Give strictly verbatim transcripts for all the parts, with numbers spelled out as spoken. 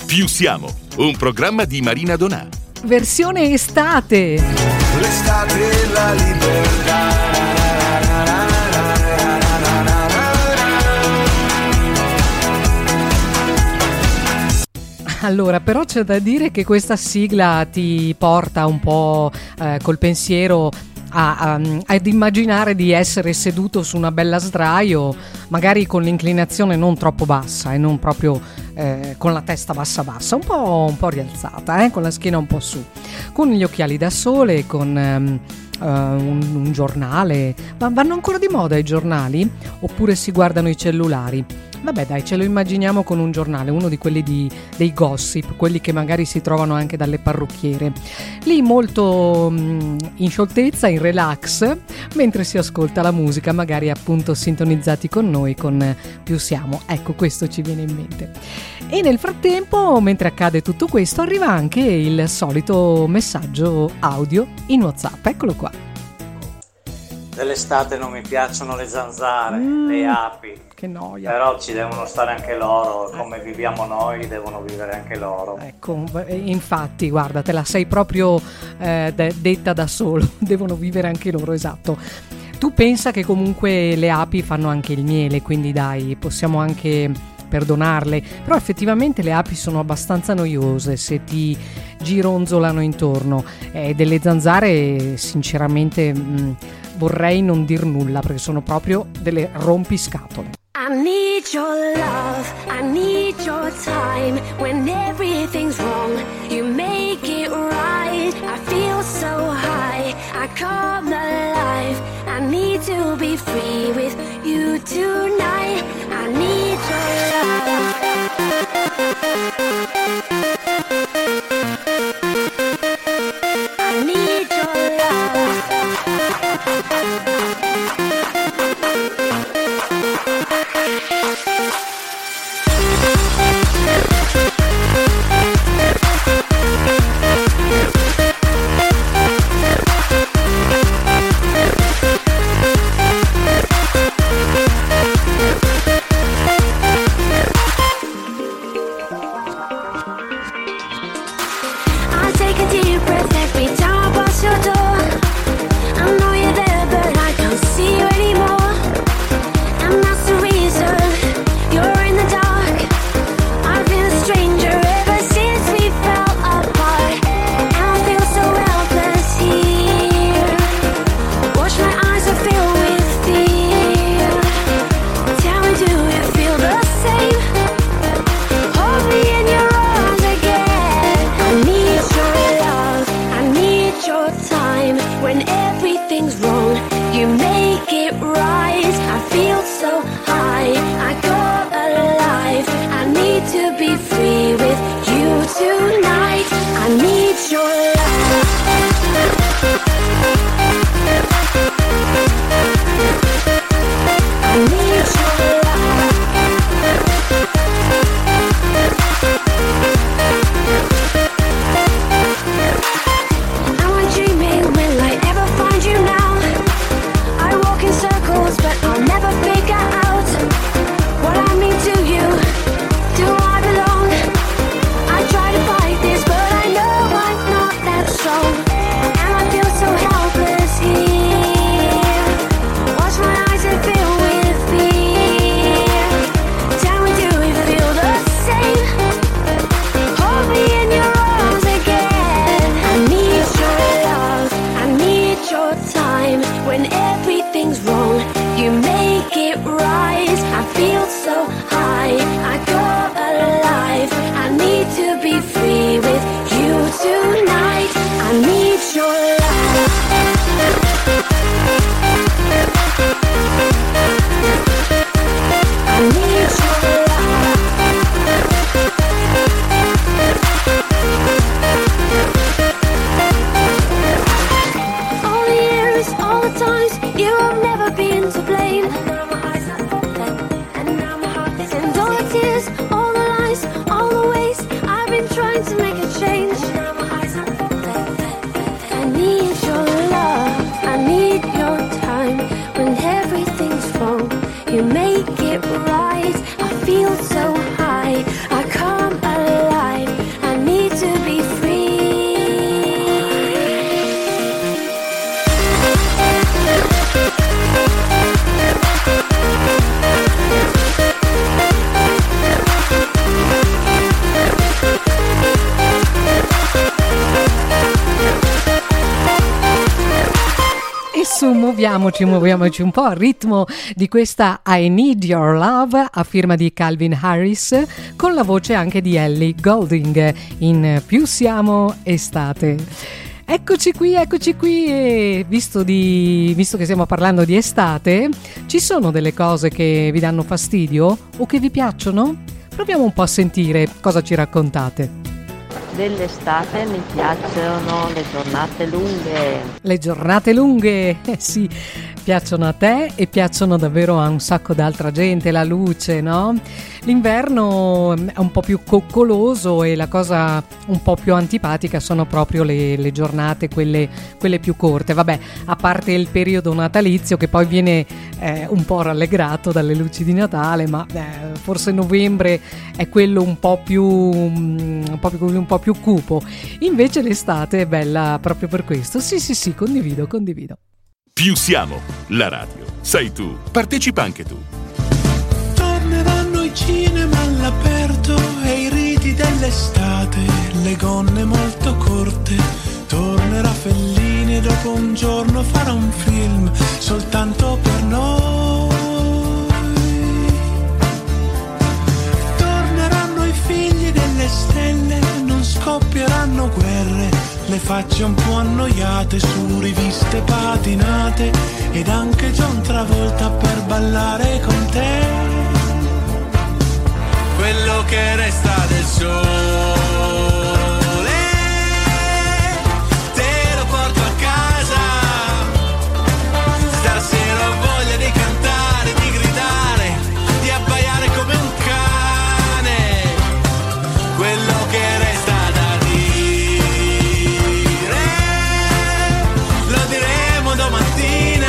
Più siamo, un programma di Marina Donà. Versione estate. L'estate e la libertà. Allora, però c'è da dire che questa sigla ti porta un po' eh, col pensiero a, a, ad immaginare di essere seduto su una bella sdraio, magari con l'inclinazione non troppo bassa e non proprio eh, con la testa bassa bassa, un po', un po' rialzata, eh, con la schiena un po' su, con gli occhiali da sole, con ehm, uh, un, un giornale. Ma vanno ancora di moda i giornali? Oppure si guardano i cellulari? Vabbè dai, ce lo immaginiamo con un giornale, uno di quelli di, dei gossip, quelli che magari si trovano anche dalle parrucchiere. Lì molto mh, in scioltezza, in relax, mentre si ascolta la musica, magari appunto sintonizzati con noi, con Più siamo. Ecco, questo ci viene in mente. E nel frattempo, mentre accade tutto questo, arriva anche il solito messaggio audio in WhatsApp. Eccolo qua. Dell'estate non mi piacciono le zanzare, mm, le api. Che noia. Però ci devono stare anche loro, come viviamo noi devono vivere anche loro. Ecco, infatti, guarda, te la sei proprio eh, de- detta da solo, devono vivere anche loro, esatto. Tu pensa che comunque le api fanno anche il miele, quindi dai, possiamo anche perdonarle, però effettivamente le api sono abbastanza noiose se ti gironzolano intorno. Eh, delle zanzare sinceramente mh, vorrei non dir nulla, perché sono proprio delle rompiscatole. I need your love, I need your time. When everything's wrong, you make it right. I feel so high, I come alive. I need to be free with you tonight. I need your love. I need your love. I take a deep breath every time I pass your door. I know you're there, but I can't see you anymore. And that's the reason you're in the dark. I've been a stranger ever since we fell apart. And I feel so helpless here. Watch my eyes are filled with fear. Tell me, do you feel the same? Hold me in your arms again. I need your love, I need your time. When everything's wrong, you make it right. I feel so high, I go alive. I need to be free with you tonight. I need your love. I need your love. I'm dreaming, will I ever find you now? I walk in circles, but I'll never figure out what I mean to you. Do I belong? I try to fight this, but I know I'm not that strong. And I feel so helpless here. Watch my eyes and fill with fear. Tell me, do you feel the same? Hold me in your arms again. I need your love, I need your time. When everything's wrong, you make it right. I feel so high, I go alive. I need to be free with you tonight. I need your love. I need your love. All the years, all the times, you have never been to blame. And now my eyes are falling, and now my heart is in. And all the tears, all the lies, all the ways I've been trying to make a change. And now my eyes are falling. I need your love, I need your time. When everything's wrong, you make it right. I feel so high, I come alive. muoviamoci, muoviamoci un po' al ritmo di questa I Need Your Love a firma di Calvin Harris, con la voce anche di Ellie Goulding in Più siamo estate. Eccoci qui, eccoci qui e visto, di, visto che stiamo parlando di estate, ci sono delle cose che vi danno fastidio o che vi piacciono? Proviamo un po' a sentire cosa ci raccontate. Dell'estate mi piacciono le giornate lunghe. Le giornate lunghe, eh sì, piacciono a te e piacciono davvero a un sacco d'altra gente, la luce, no? L'inverno è un po' più coccoloso e la cosa un po' più antipatica sono proprio le, le giornate, quelle, quelle più corte. Vabbè, a parte il periodo natalizio che poi viene eh, un po' rallegrato dalle luci di Natale, ma eh, forse novembre è quello un po' più un po' più, un po' più cupo. Invece l'estate è bella proprio per questo. Sì, sì, sì, condivido, condivido. Più siamo, la radio. Sei tu, partecipa anche tu. Torneranno i cinema all'aperto e i riti dell'estate, le gonne molto corte. Tornerà Fellini e dopo un giorno farà un film soltanto per noi. Torneranno i figli delle stelle, non scoppieranno guerre, le facce un po' annoiate su riviste patinate ed anche John Travolta per ballare con te. Quello che resta del sole te lo porto a casa. Stasera ho voglia di cantare, di gridare, di abbaiare come un cane. Quello che resta da dire lo diremo domattina.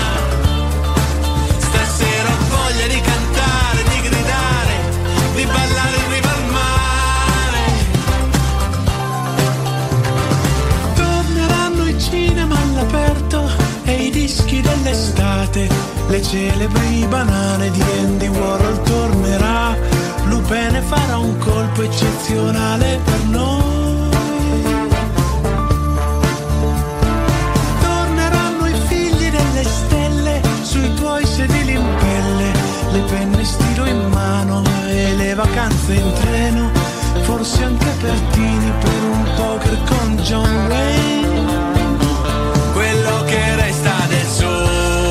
Stasera ho voglia di cantare, di gridare, di ballare in riva al mare. Torneranno i cinema all'aperto e i dischi dell'estate, le celebri banane di Andy Warhol tornerà. Lupin farà un colpo eccezionale per noi. Torneranno i figli delle stelle sui tuoi sedili in pelle, le penne stilo in mano e le vacanze in treno, forse anche Pertini per un poker con John Wayne. Quello che resta del sole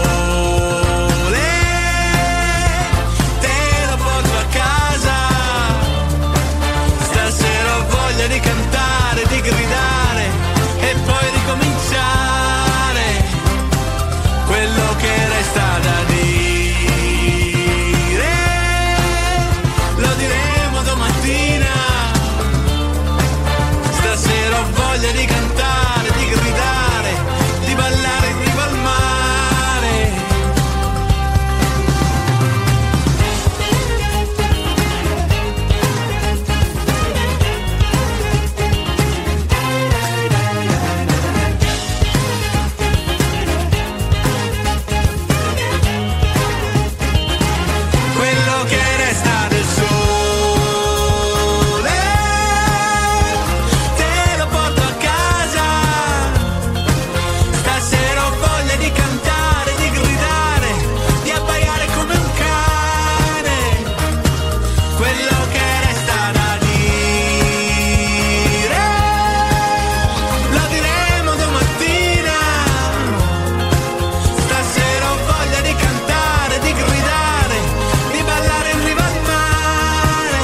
te lo porto a casa. Stasera ho voglia di cantare, di gridare e poi ricominciare. Quello che resta da dire lo diremo domattina. Stasera ho voglia di cantare, di gridare, di ballare in riva al mare. Quello che resta del sole te lo porto a casa. Stasera ho voglia di cantare, di gridare, di abbaiare come un cane. Quello che resta da dire lo diremo domattina. Stasera ho voglia di cantare, di gridare, di ballare in riva al mare.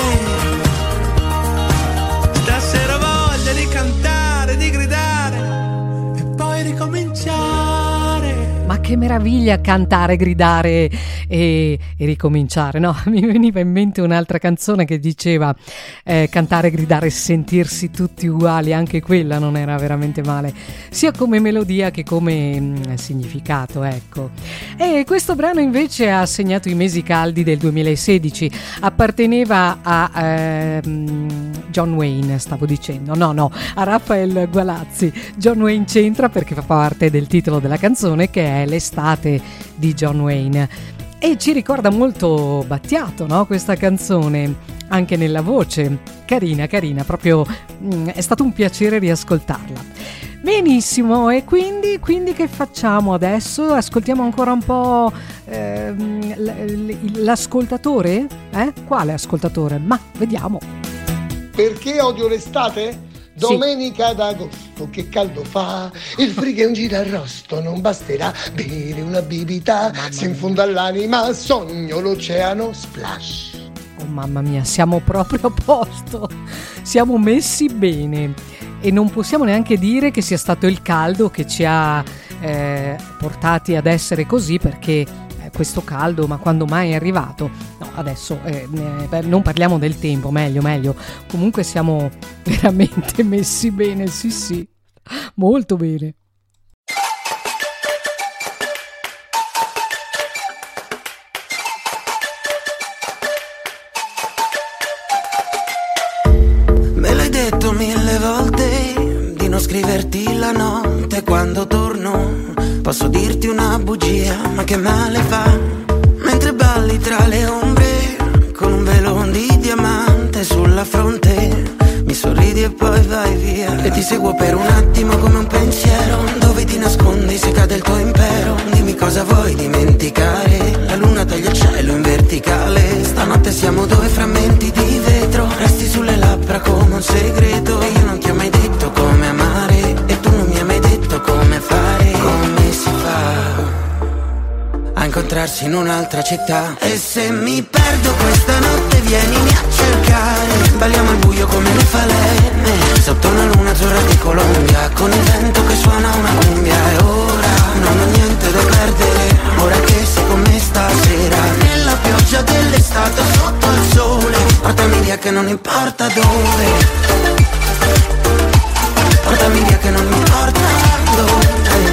Stasera ho voglia di cantare, di gridare e poi ricominciare. Ma che meraviglia cantare, gridare e, e ricominciare, no? Mi veniva in mente un'altra canzone che diceva eh, cantare, gridare e sentirsi tutti uguali, anche quella non era veramente male, sia come melodia che come mh, significato, ecco. E questo brano invece ha segnato i mesi caldi del duemilasedici, apparteneva a ehm, John Wayne, stavo dicendo, no no, a Raffaele Gualazzi. John Wayne c'entra perché fa parte del titolo della canzone, che è L'estate di John Wayne, e ci ricorda molto Battiato, no? Questa canzone, anche nella voce, carina carina, proprio mh, è stato un piacere riascoltarla. Benissimo, e quindi, quindi che facciamo adesso? Ascoltiamo ancora un po' ehm, l- l'ascoltatore? Eh? Quale ascoltatore? Ma vediamo. Perché odio l'estate? Domenica Sì. d'agosto, che caldo fa, il frigo è un girarrosto, non basterà bere una bibita, si infonda all'anima, sogno l'oceano, splash. Oh mamma mia, siamo proprio a posto, siamo messi bene e non possiamo neanche dire che sia stato il caldo che ci ha eh, portati ad essere così, perché questo caldo, ma quando mai è arrivato? No, adesso eh, eh, non parliamo del tempo, meglio, meglio. Comunque siamo veramente messi bene, sì sì, molto bene. Me l'hai detto mille volte di non scriverti la notte quando torno. Posso dirti una bugia, ma che male fa? Mentre balli tra le ombre, con un velo di diamante sulla fronte, mi sorridi e poi vai via. E ti seguo per un attimo come un pensiero. Dove ti nascondi se cade il tuo impero? Dimmi cosa vuoi dimenticare. La luna taglia il cielo in verticale. Stanotte siamo due frammenti di vetro. Resti sulle labbra come un segreto. E io non ti ho mai detto come amare, e tu non mi hai mai detto come fare. Come si fa a incontrarsi in un'altra città? E se mi perdo questa notte vienimi a cercare. Balliamo al buio come le falene, sotto una luna azzurra di Colombia, con il vento che suona una cumbia. E ora non ho niente da perdere, ora che sei con me stasera. Nella pioggia dell'estate sotto il sole, portami via che non importa dove, portami via che non importa dove,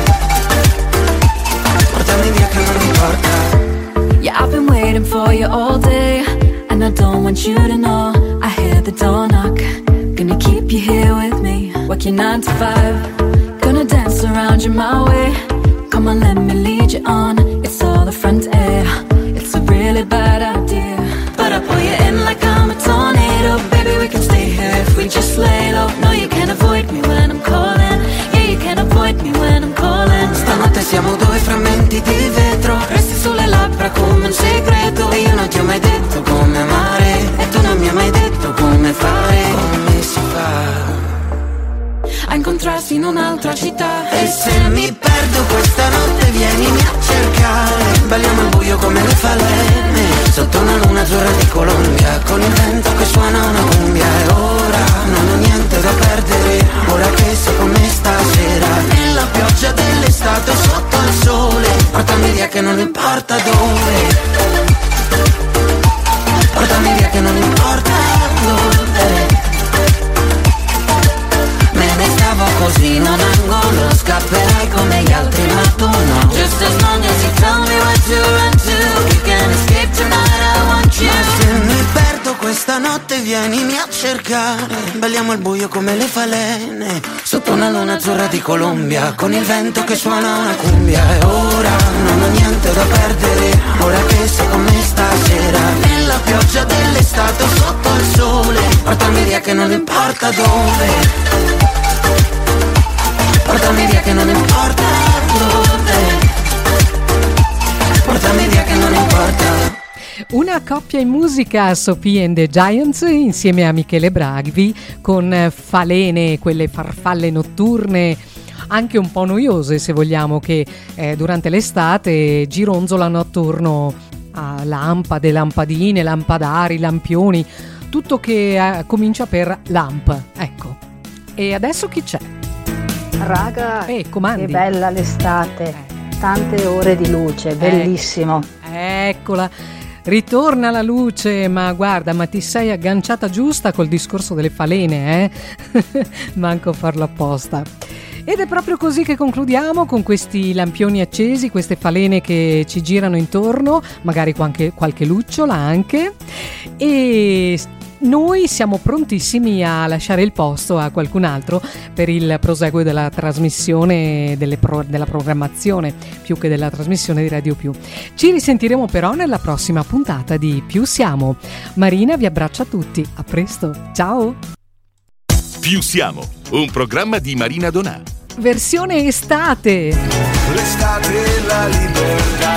portami via che non importa. Yeah, I've been waiting for you all day, and I don't want you to know. I hear the door knock, gonna keep you here with me. Work your nine to five, gonna dance around you my way. Come on, let me lead you on. It's all the front air, it's a really bad idea, but I pull you in like I'm a tornado. Baby, we can stay here if we just lay low. No, you can't avoid me when I'm calling. Yeah, you can't avoid me when I'm calling. Stanotte siamo due frammenti di vetro, resti sulle labbra come un segreto. E io non ti ho mai detto come amare, e tu non mi hai mai detto come fare. Come si fa a incontrarsi in un'altra città? E se mi perdo questa notte vienimi a cercare. Balliamo al buio come le falene, sotto una luna azzurra di Colombia, con il vento che suona una cumbia. E ora non ho niente da perdere, ora che sei con me stasera. Nella pioggia dell'estate sotto il sole, portami via che non importa dove, portami via che non importa dove. Me ne stavo così, non angolo, scapperai come gli altri ma tu no. Just as long as you tell me where to run to, you can escape tonight, I want you. Ma se mi perdo questa notte vienimi a cercare. Balliamo al buio come le falene, sotto una luna azzurra di Colombia, con il vento che suona una cumbia. E ora non ho niente da perdere, ora che sei con me stasera. Nella pioggia dell'estate sotto il sole, portami via che non importa dove, portami via che non importa dove, portami via che non importa. Una coppia in musica, Sophie and the Giants insieme a Michele Bragvi, con falene, quelle farfalle notturne anche un po' noiose se vogliamo, che eh, durante l'estate gironzolano attorno a lampade, lampadine, lampadari, lampioni, tutto che eh, comincia per lamp, ecco. E adesso chi c'è? Raga, Eh, comandi. che bella l'estate, Eh. tante ore di luce, bellissimo. Eccola. Ritorna la luce, ma guarda, ma ti sei agganciata giusta col discorso delle falene, eh? Manco farlo apposta. Ed è proprio così che concludiamo, con questi lampioni accesi, queste falene che ci girano intorno, magari qualche, qualche lucciola anche, e noi siamo prontissimi a lasciare il posto a qualcun altro per il proseguo della trasmissione, delle pro, della programmazione, più che della trasmissione di Radio Più. Ci risentiremo però nella prossima puntata di Più Siamo. Marina vi abbraccia tutti, a presto, ciao! Più Siamo, un programma di Marina Donà. versione estate. L'estate e la libertà.